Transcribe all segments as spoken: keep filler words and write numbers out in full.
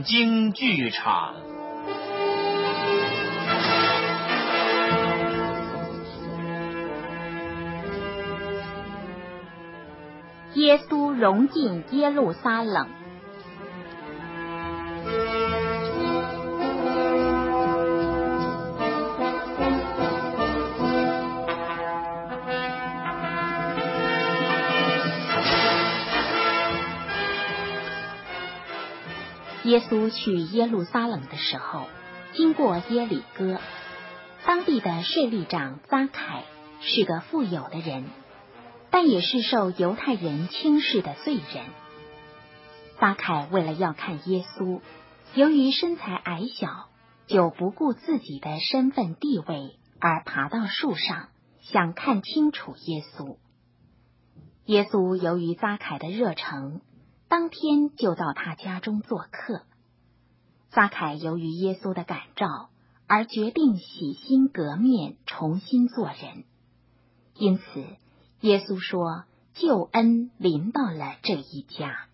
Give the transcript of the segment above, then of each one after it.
圣经剧场。 耶稣融进耶路撒冷。耶稣去耶路撒冷的时候，经过耶里哥，当地的税吏长匝凯是个富有的人，但也是受犹太人轻视的罪人。匝凯为了要看耶稣，由于身材矮小，就不顾自己的身份地位，而爬到树上，想看清楚耶稣。耶稣由于匝凯的热诚，当天就到他家中做客。匝凯由于耶稣的感召，而决定洗心革面，重新做人。因此耶稣说，救恩临到了这一家。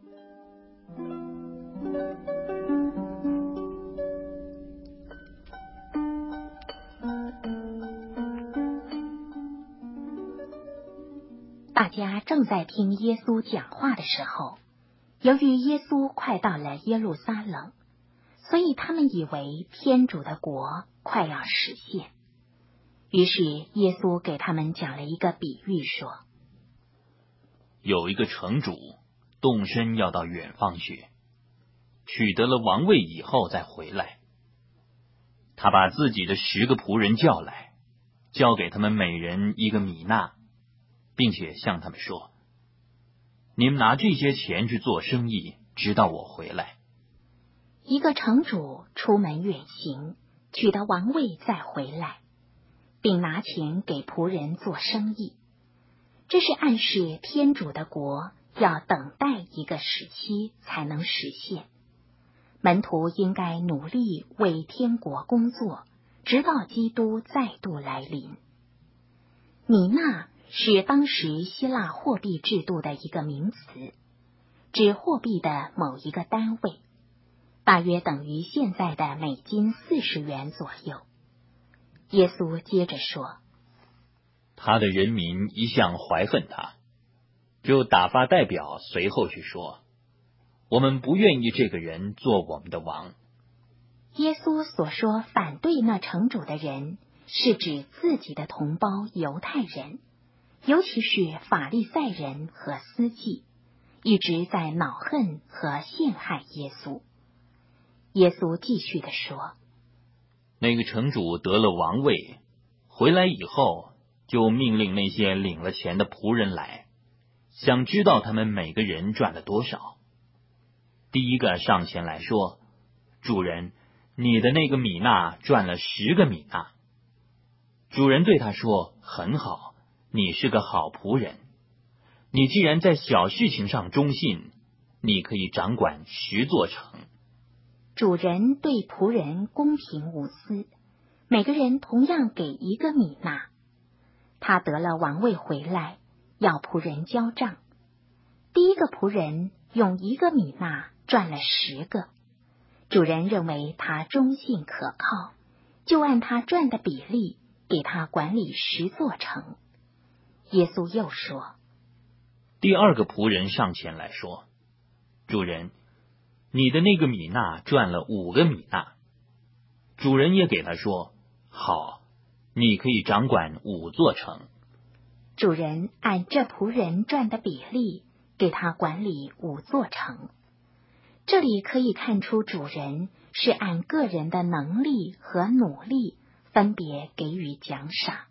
大家正在听耶稣讲话的时候，由于耶稣快到了耶路撒冷，所以他们以为天主的国快要实现。于是耶稣给他们讲了一个比喻，说， 有一个城主动身要到远方去，取得了王位以后再回来。他把自己的十个仆人叫来，交给他们每人一个米纳，并且向他们说，你们拿这些钱去做生意，直到我回来。 一个城主出门远行，取得王位再回来，并拿钱给仆人做生意。这是暗示天主的国要等待一个时期才能实现。门徒应该努力为天国工作，直到基督再度来临。米纳是当时希腊货币制度的一个名词，指货币的某一个单位，大约等于现在的美金四十元左右。耶稣接着说， 他的人民一向怀恨他，就打发代表随后去说，我们不愿意这个人做我们的王。 耶稣所说反对那城主的人，是指自己的同胞犹太人，尤其是法利赛人和司祭，一直在恼恨和陷害耶稣。耶稣继续地说， 那个城主得了王位，回来以后，就命令那些领了钱的仆人来，想知道他们每个人赚了多少。第一个上前来说，主人，你的那个米纳赚了十个米纳。主人对他说，很好，你是个好仆人，你既然在小事情上忠信，你可以掌管十座城。 主人对仆人公平无私，每个人同样给一个米纳。他得了王位回来，要仆人交账。第一个仆人用一个米纳赚了十个，主人认为他忠信可靠，就按他赚的比例给他管理十座城。耶稣又说， 第二个仆人上前来说，主人，你的那个米纳赚了五个米纳。主人也给他说，好，你可以掌管五座城。 主人按这仆人赚的比例给他管理五座城。这里可以看出主人是按个人的能力和努力分别给予奖赏。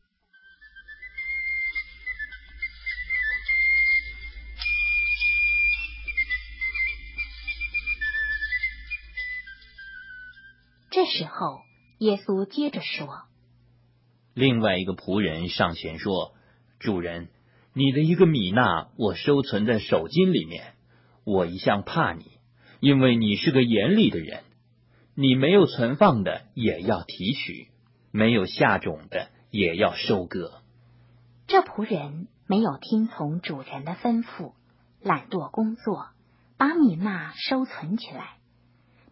这时候耶稣接着说， 另外一个仆人上前说，主人，你的一个米纳我收存在手巾里面，我一向怕你，因为你是个严厉的人，你没有存放的也要提取，没有下种的也要收割。 这仆人没有听从主人的吩咐，懒惰工作，把米纳收存起来，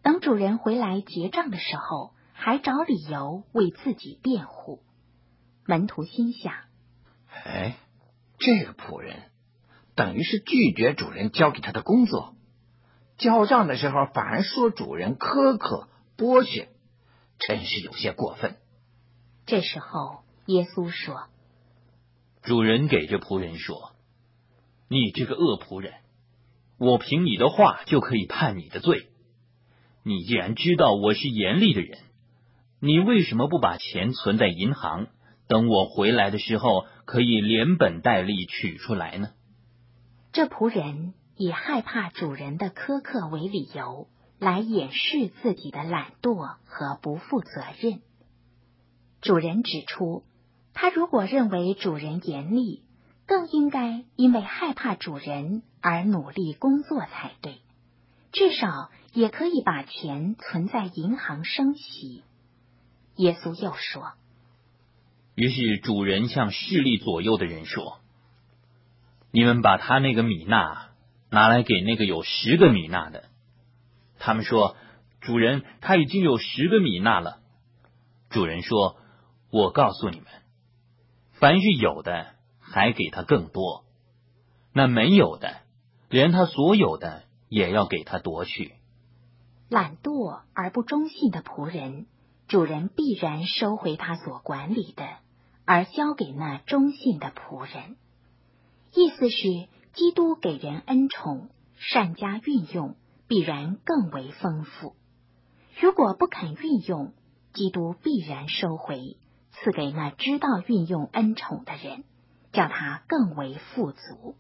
等主人回来结账的时候，还找理由为自己辩护。门徒心想， 哎，这个仆人等于是拒绝主人交给他的工作，交账的时候反而说主人苛刻剥削，真是有些过分。 这时候耶稣说， 主人给这仆人说，你这个恶仆人，我凭你的话就可以判你的罪。你既然知道我是严厉的人，你为什么不把钱存在银行，等我回来的时候可以连本带利取出来呢？ 这仆人以害怕主人的苛刻为理由，来掩饰自己的懒惰和不负责任。主人指出，他如果认为主人严厉，更应该因为害怕主人而努力工作才对，至少也可以把钱存在银行生息。耶稣又说， 于是主人向势力左右的人说，你们把他那个米纳拿来给那个有十个米纳的。他们说，主人，他已经有十个米纳了。主人说，我告诉你们，凡是有的还给他更多，那没有的连他所有的也要给他夺去。 懒惰而不忠信的仆人，主人必然收回他所管理的，而交给那忠信的仆人。意思是，基督给人恩宠，善加运用，必然更为丰富。如果不肯运用，基督必然收回，赐给那知道运用恩宠的人，叫他更为富足。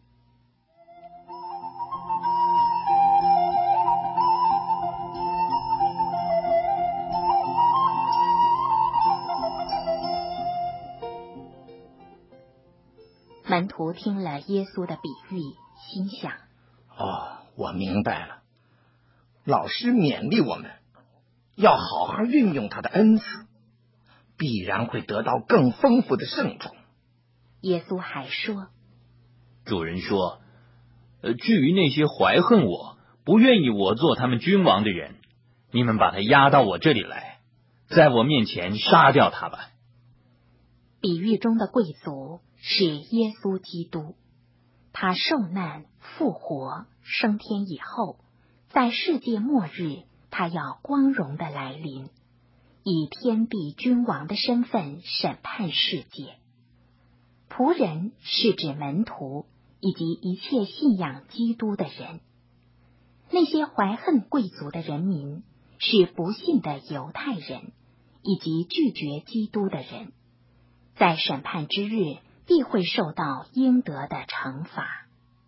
门徒听了耶稣的比喻，心想， 哦，我明白了，老师勉励我们要好好运用他的恩赐，必然会得到更丰富的圣宠。 耶稣还说， 主人说，呃，至于那些怀恨我，不愿意我做他们君王的人，你们把他押到我这里来，在我面前杀掉他吧。 比喻中的贵族是耶稣基督，他受难复活升天以后，在世界末日他要光荣的来临，以天地君王的身份审判世界。仆人是指门徒以及一切信仰基督的人。那些怀恨贵族的人民是不信的犹太人以及拒绝基督的人，在审判之日必会受到应得的惩罚。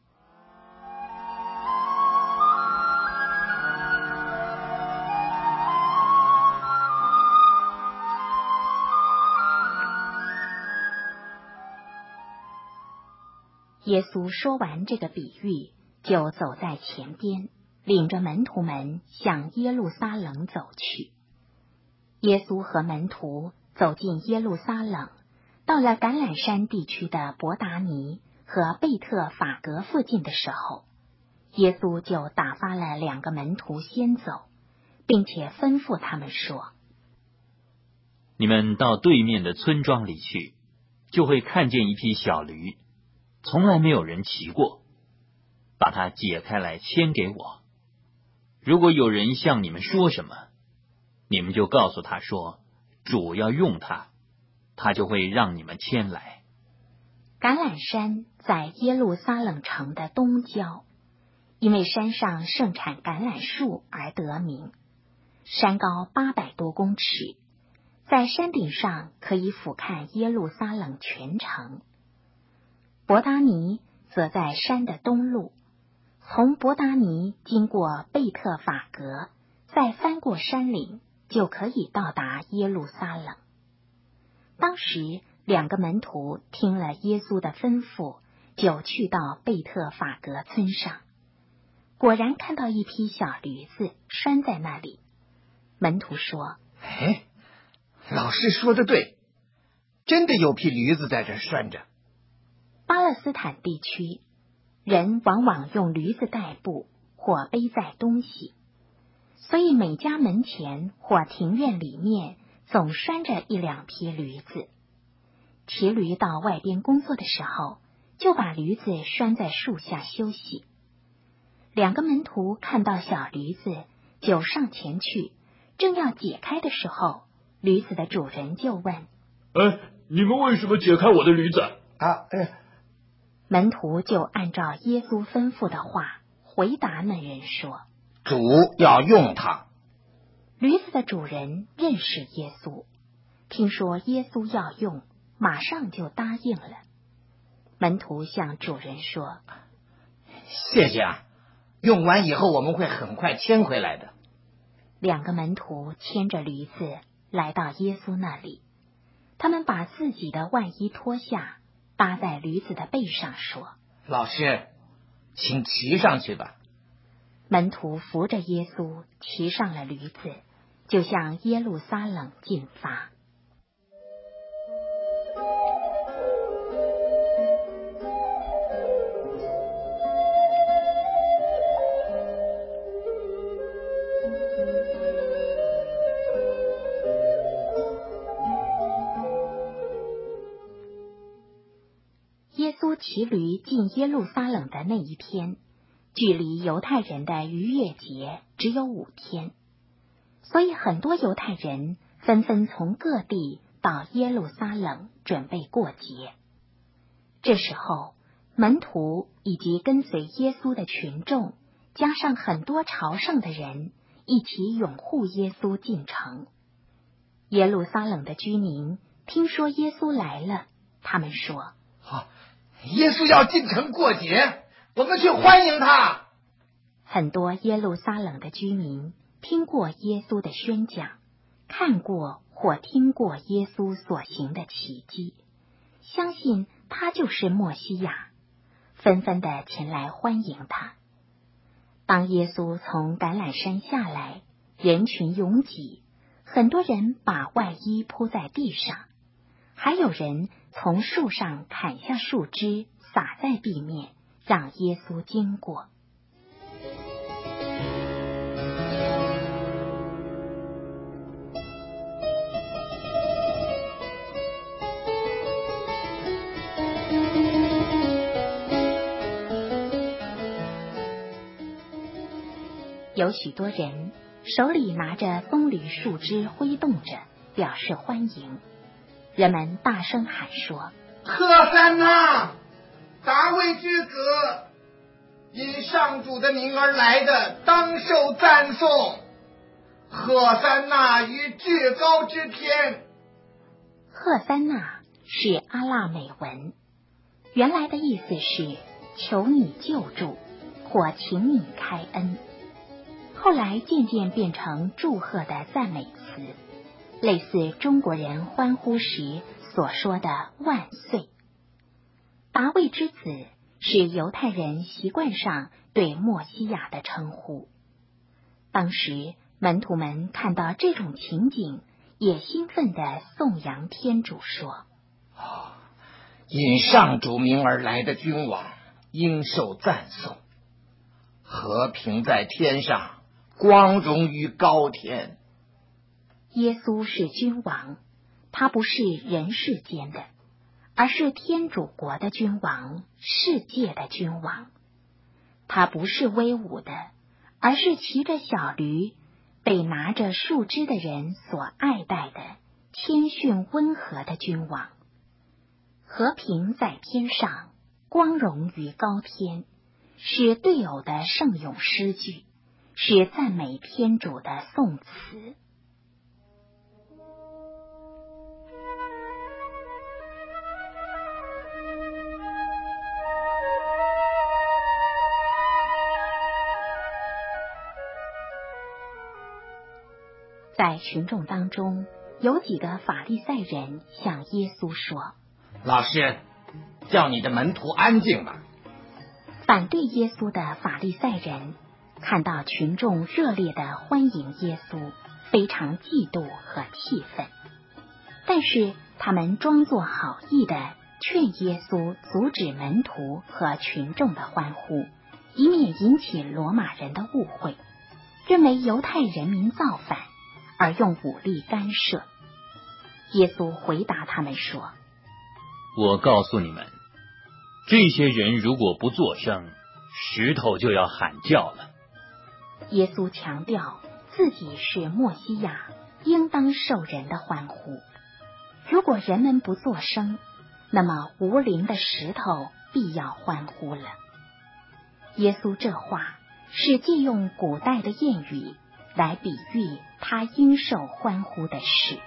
耶稣说完这个比喻，就走在前边，领着门徒们向耶路撒冷走去。耶稣和门徒走进耶路撒冷，到了橄榄山地区的伯达尼和贝特法格附近的时候，耶稣就打发了两个门徒先走，并且吩咐他们说， 你们到对面的村庄里去，就会看见一匹小驴，从来没有人骑过，把它解开来牵给我。如果有人向你们说什么，你们就告诉他说，主要用它，他就会让你们牵来。 橄榄山在耶路撒冷城的东郊，因为山上盛产橄榄树而得名。山高八百多公尺，在山顶上可以俯瞰耶路撒冷全城。伯达尼则在山的东路，从伯达尼经过贝特法格，再翻过山岭，就可以到达耶路撒冷。当时两个门徒听了耶稣的吩咐，就去到贝特法格村上，果然看到一匹小驴子拴在那里。门徒说， 哎，老师说的对，真的有匹驴子在这拴着。 巴勒斯坦地区人往往用驴子代步或背载东西， 所以每家门前或庭院里面总拴着一两匹驴子。骑驴到外边工作的时候，就把驴子拴在树下休息。两个门徒看到小驴子，就上前去，正要解开的时候，驴子的主人就问： 哎，你们为什么解开我的驴子？ 啊，哎， 门徒就按照耶稣吩咐的话回答那人说： 主要用它。 驴子的主人认识耶稣，听说耶稣要用，马上就答应了。门徒向主人说： 谢谢啊，用完以后我们会很快牵回来的。 两个门徒牵着驴子来到耶稣那里，他们把自己的外衣脱下，搭在驴子的背上说： 老师，请骑上去吧。 门徒扶着耶稣骑上了驴子，就向耶路撒冷进发。耶稣骑驴进耶路撒冷的那一天，距离犹太人的逾越节只有五天，所以很多犹太人纷纷从各地到耶路撒冷准备过节。这时候，门徒以及跟随耶稣的群众，加上很多朝圣的人，一起拥护耶稣进城。耶路撒冷的居民听说耶稣来了，他们说： 好，耶稣要进城过节，我们去欢迎他。 很多耶路撒冷的居民听过耶稣的宣讲，看过或听过耶稣所行的奇迹，相信他就是默西亚，纷纷的前来欢迎他。当耶稣从橄榄山下来，人群拥挤，很多人把外衣铺在地上，还有人从树上砍下树枝撒在地面，让耶稣经过。有许多人手里拿着棕榈树枝挥动着，表示欢迎。人们大声喊说： 何塞那，大卫之子，因上主的名而来的，当受赞颂。何塞那于至高之天。 赫三那是阿拉美文，原来的意思是求你救助或请你开恩，后来渐渐变成祝贺的赞美词，类似中国人欢呼时所说的万岁。达卫之子是犹太人习惯上对默西亚的称呼。当时门徒们看到这种情景，也兴奋地颂扬天主说： 因上主名而来的君王，应受赞颂。和平在天上，光荣于高天。 耶稣是君王，他不是人世间的，而是天主国的君王，世界的君王。他不是威武的，而是骑着小驴，被拿着树枝的人所爱戴的谦逊温和的君王。和平在天上，光荣于高天，是对偶的圣咏诗句，是赞美天主的颂词。在群众当中，有几个法利赛人向耶稣说： 老师，叫你的门徒安静吧。 反对耶稣的法利赛人看到群众热烈的欢迎耶稣，非常嫉妒和气愤，但是他们装作好意的劝耶稣阻止门徒和群众的欢呼，以免引起罗马人的误会， 认为犹太人民造反，而用武力干涉。耶稣回答他们说： 我告诉你们，这些人如果不作声，石头就要喊叫了。 耶稣强调自己是默西亚，应当受人的欢呼。如果人们不作声，那么无灵的石头必要欢呼了。耶稣这话是借用古代的谚语来比喻他应受欢呼的事。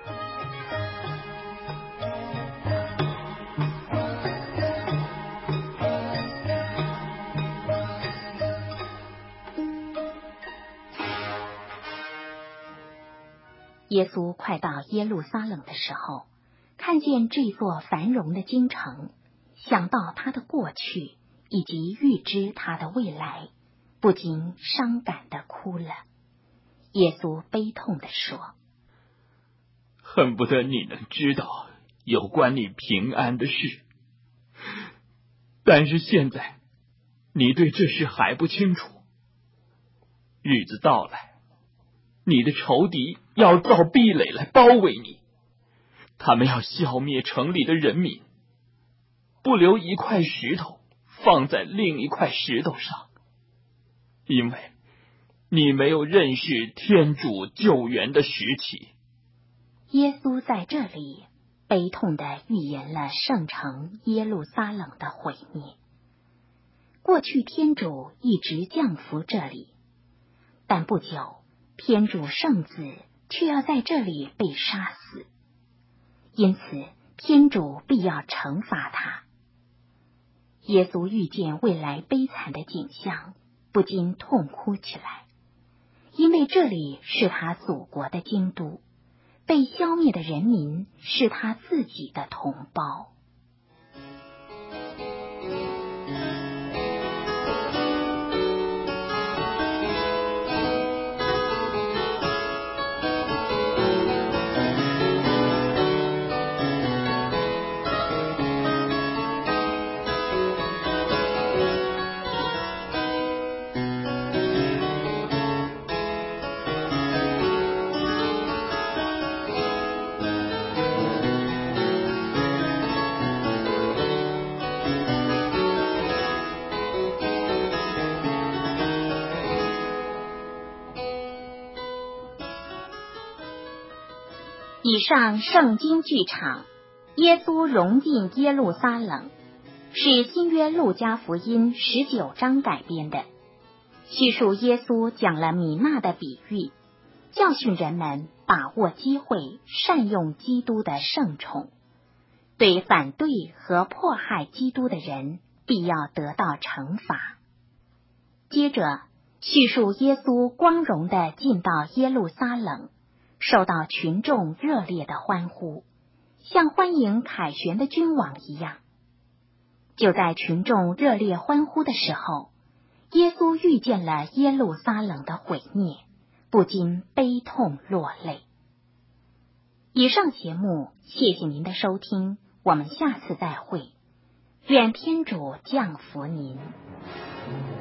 耶稣快到耶路撒冷的时候，看见这座繁荣的京城，想到他的过去以及预知他的未来，不禁伤感地哭了。耶稣悲痛地说： 恨不得你能知道有关你平安的事，但是现在你对这事还不清楚。日子到来，你的仇敌要造壁垒来包围你，他们要消灭城里的人民，不留一块石头放在另一块石头上，因为你没有认识天主救援的时期。 耶稣在这里悲痛地预言了圣城耶路撒冷的毁灭。过去天主一直降福这里，但不久天主圣子却要在这里被杀死，因此天主必要惩罚他。耶稣遇见未来悲惨的景象，不禁痛哭起来，因为这里是他祖国的京都，被消灭的人民是他自己的同胞。以上圣经剧场，耶稣融进耶路撒冷，是新约路加福音十九章改编的，叙述耶稣讲了米纳的比喻，教训人们把握机会，善用基督的圣宠，对反对和迫害基督的人必要得到惩罚。接着叙述耶稣光荣地进到耶路撒冷，受到群众热烈的欢呼，像欢迎凯旋的君王一样。就在群众热烈欢呼的时候，耶稣遇见了耶路撒冷的毁灭，不禁悲痛落泪。以上节目，谢谢您的收听，我们下次再会，愿天主降福您。